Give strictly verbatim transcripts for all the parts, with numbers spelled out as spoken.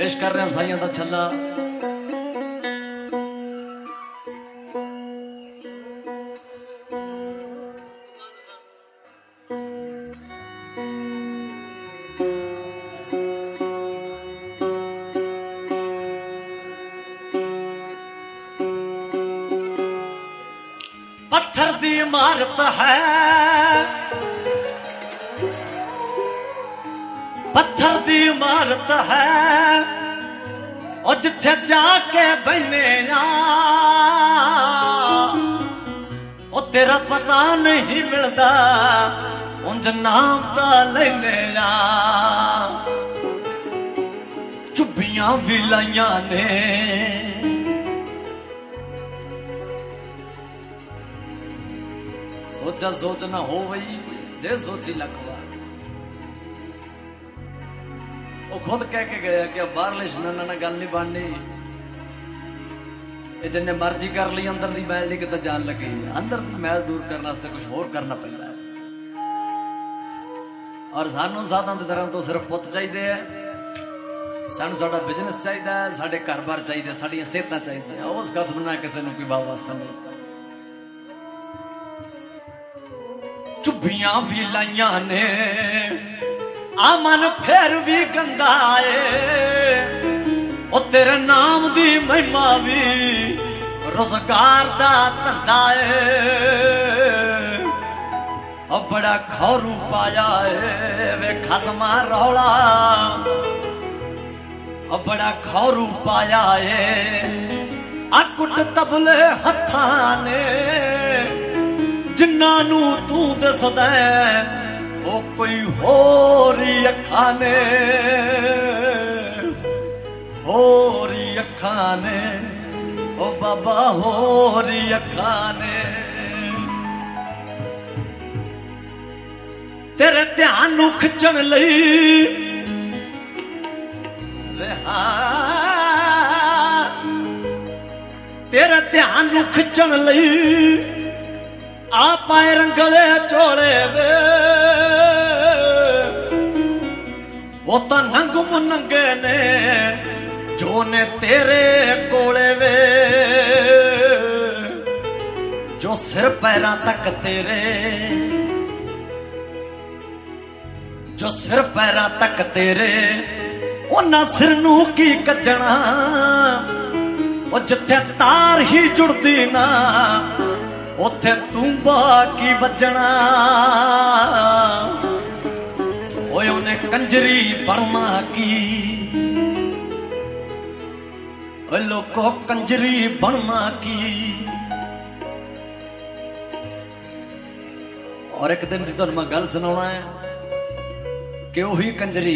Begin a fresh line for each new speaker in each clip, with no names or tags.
पेश कर रहे हैं साइयां दा छल्ला। पत्थर दी इमारत है, पत्थर दी इमारत है, और जिथे जाके बहने ओ तेरा पता नहीं मिलता, उंज नाम ता लेने चुब्बियां भी लाइया ने। सोचा सोचना हो वही जे सोची लखवा। वो खुद कह के गया कि अब बाहरले शनाना ना गल नहीं बननी, जिन्ने मर्जी कर ली अंदर दी मैल नहीं किते जान लगी। अंदर दी मैल दूर करने वास्ते कुछ होर करना पैंदा है। और सानू साधां दी तरह तो सिर्फ पुत चाहिए है, सानू साडा बिजनेस चाहिए है, साडे घर बार चाहिए, साडियां सेहतां चाहिए। उस कसम ना किसी नूं कोई वाह वास्ता नहीं। चुब्बियां भी लाइया ने आमन फिर भी गंदा है, ओ तेरे नाम दी महिमा भी रोजगार दा धंधा है। ओ बड़ा खौरू पाया है वे खसमा रौला, ओ बड़ा खौरू पाया है अकुट तबले हत्थां ने। जिन्ना नू तू दसदा ओ कोई होरी अखा ने, होरी अखा ने, ओ बाबा होरी अखा ने। तेरे ध्यान नू खिचण लई तेरे ध्यान नू खिचण लई आ पाए रंगले चोले वे, वो तो नंग मुनंगे ने जो ने तेरे कोले वे। जो सिर पैरां तक तेरे, जो सिर पैरां तक तेरे, उन्हां सिर नू की कजना। वो जिथे तार ही जुड़दी ना उथे तूंबा की बजना। ओए उन्हें कंजरी बनना की, ओए लोको कंजरी बनना की। और एक दिन की तुहानू मैं गल सुनाना है कि वही कंजरी,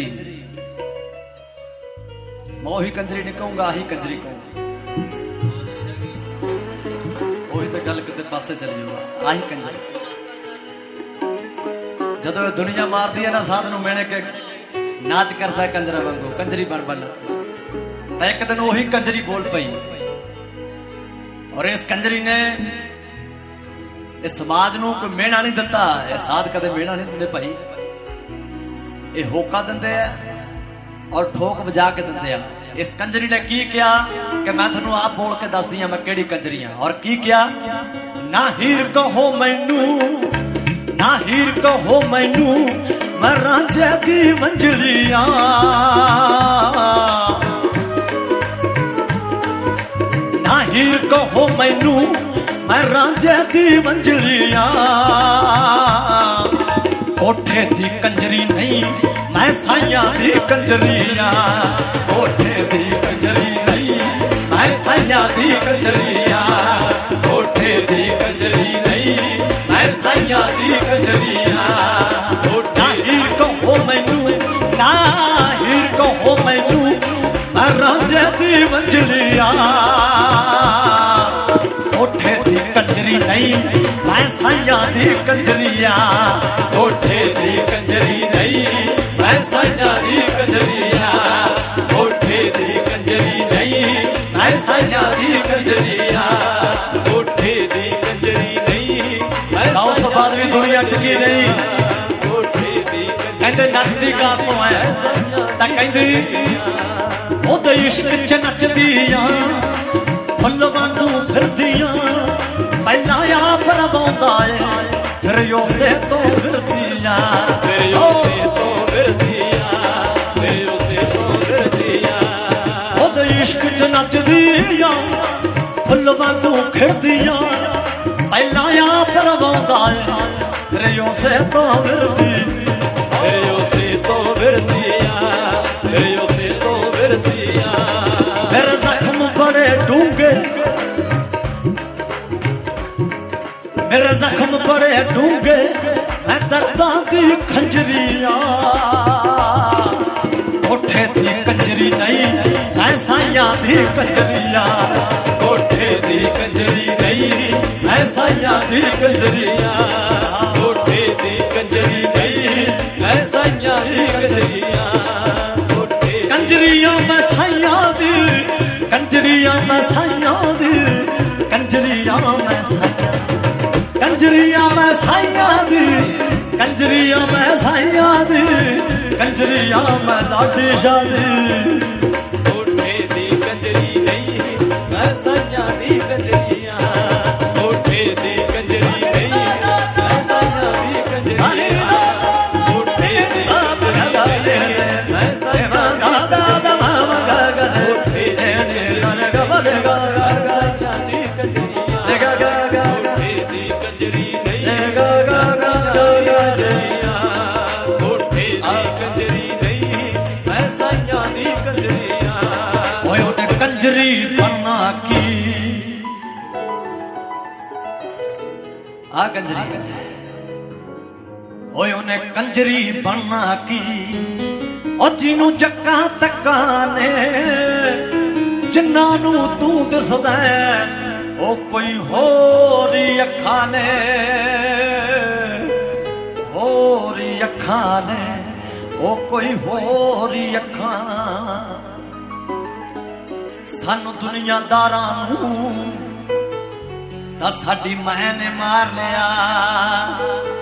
मैं वही कंजरी नहीं कहूंगा, आही कंजरी कहूंगा। गल किते पासे चली जाऊगा। आही कंजरी जदों दुनिया मारदी है ना साध नूं मेणे के नाच करता है कंजरा वांगू, कंजरी बन बन तो एक दिन वही कंजरी बोल पई। और इस कंजरी ने इस समाज नूं कोई मेहना नहीं दिता। ये साध कदे मेहना नहीं दिंदे भाई, ये होका दिंदे है और ठोक बजा के दिंदे आ। इस कंजरी ने की किया कि मैं थानू आप बोल के दस दिया मैं केड़ी कंजरी हां। और की किया, ना हीर कहो मैनू, ना हीर कहो मैनू, मैं रांझे दी मंजलियां। ना हीर कहो मैनू, मैं रांझे दी मंजलियां। कोठे दी कंजरी नहीं, मैं साइयां दी कंजरियां। कोठे दी कंजरी नहीं, मैं साइयां दी कंजरियां। कोठे दी कंजरी नहीं, मैं साइयां दी कंजरियां। ना हीर कहो मैनू, ना हीर कहो मैनू, मैं रांझे दी मंजलियां। कोठे दी कंजरी नहीं, मैं साइयां दी कंजरियां। कोठे दी कंजरी नहीं, मैं साइयां दी कंजरियां। कोठे दी कंजरी नहीं, मैं साइयां दी कंजरियां। कोठे दी कंजरी नहीं, उस तो बाद भी दुनिया टिकी नहीं। कहते नचदी कास तो है, कहती ਉਹਦੇ ਇਸ਼ਕ ਚ ਨੱਚਦੀਆਂ ਫੁੱਲ ਵਾਂਗੂ ਫਿਰਦੀਆਂ ਪਹਿਲਾਂ ਆਪ ਰਵਾਉਂਦਾ ਏ ਫਿਰ ਉਸੇ ਤੋਂ ਫਿਰਦੀਆਂ ਫਿਰ ਉਸੇ ਤੋਂ ਫਿਰਦੀਆਂ ਫਿਰ ਉਸੇ ਤੋਂ ਫਿਰਦੀਆਂ ਉਹਦੇ ਇਸ਼ਕ ਚ ਨੱਚਦੀਆਂ ਫੁੱਲ ਵਾਂਗੂ ਖਿੜਦੀਆਂ ਪਹਿਲਾਂ ਆਪ ਰਵਾਉਂਦਾ ਏ ਫਿਰ ਉਸੇ ਤੋਂ ਫਿਰਦੀ ਫਿਰ ਉਸੇ ਤੋਂ ਫਿਰਦੀਆਂ ਫਿਰ ਉਸੇ ਤੋਂ ਫਿਰਦੀਆਂ ਫਿਰ ਜ਼ਖਮ ਬੜੇ ਡੂੰਘੇ ਮੇਰੇ ਜ਼ਖਮ ਬੜੇ ਡੂੰਘੇ ਮੈਂ ਦਰਦਾਂ ਦੀ ਖੰਜਰੀਆਂ ਕੋਠੇ ਦੀ ਕੰਜਰੀ ਨਹੀਂ ਐ ਸਾਈਆਂ ਦੀ ਕੰਜਰੀਆਂ ਕੋਠੇ ਦੀ ਕੰਜਰੀ ਨਹੀਂ ਐ ਸਾਈਆਂ ਦੀ ਕੰਜਰੀਆਂ ਕੋਠੇ ਦੀ ਕੰਜਰੀ ਨਹੀਂ ਐ ਸਾਈਆਂ ਦੀ ਕੰਜਰੀਆਂ ਕੋਠੇ ਕੰਜਰੀਆਂ ਮੈਂ ਸਾਈਆਂ ਦੀ ਕੰਜਰੀਆਂ ਮੈਂ ਸਾਈਆਂ ਦੀ ਕੰਜਰੀਆਂ ਮੈਂ ਸਾਈਆਂ ਕੰਜਰੀਆਂ ਮੈਂ ਸਾਈਆਂ ਦੀ ਕੰਜਰੀਆਂ ਮੈਂ ਸਾਈਆਂ ਦੀ ਕੰਜਰੀਆਂ ਮੈਂ ਲਾਡੀ ਸ਼ਾਹ ਦੀ ਕੋਠੇ ਦੀ ਕੰਜਰੀ ਨਹੀਂ ਮੈਂ ਸਾਈਆਂ ਦੀ ਕੰਜਰੀਆਂ ਕੋਠੇ ਦੀ ਕੰਜਰੀ ਨਹੀਂ ਮੈਂ ਸਾਈਆਂ ਦੀ ਕੰਜਰੀਆਂ ਕੋਠੇ ਦੀ ਕੰਜਰੀ ਨਹੀਂ ਮੈਂ ਸਾਈਆਂ ਦੀ ਕੰਜਰੀਆਂ ਕੋਠੇ ਦੀ ਕੰਜਰੀ कंजरी बनना की आ कंजरी ओए उन्हें कंजरी बनना की और जिन्हों जक्का तक्का ने जिन्ना नू तू दसदा ओ कोई होरी अखा ने होरी अखा ने ओ कोई होरी अखा सानू दुनियादारां नू तां साडी मां ने मार लिया।